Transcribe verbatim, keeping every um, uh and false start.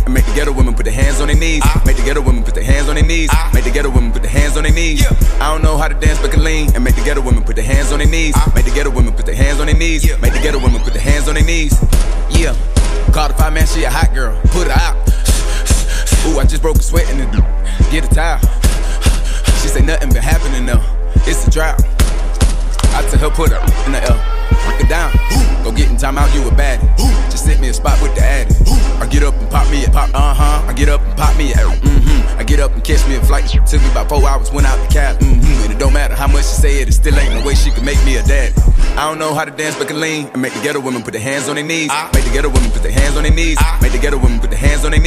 and make the ghetto women put their hands on their knees. Make the ghetto women put their hands on their knees. Make the ghetto women put their hands on their knees. I don't know how to dance but can lean, and make the ghetto women put their hands on their knees. Make the ghetto women put their hands on their knees. Make the ghetto women put their hands on their knees. Yeah, call the five man, she a hot girl, put her out. Ooh, I just broke a sweat in the get a towel. She say nothing been happening though, it's a drought. I tell her put her in the L, break it down. Go get in time out, you a baddie. Just sit me a spot with the addy. I get up and pop me a pop, uh-huh. I get up and pop me a mm-hmm. I get up and catch me a flight. Took me about four hours, went out the cab. Mm-hmm. And it don't matter how much she say it, it still ain't no way she can make me a daddy. I don't know how to dance but can lean, and make the ghetto women put their hands on their knees. Make the ghetto women put their hands on their knees. Make the ghetto women put their hands on their knees.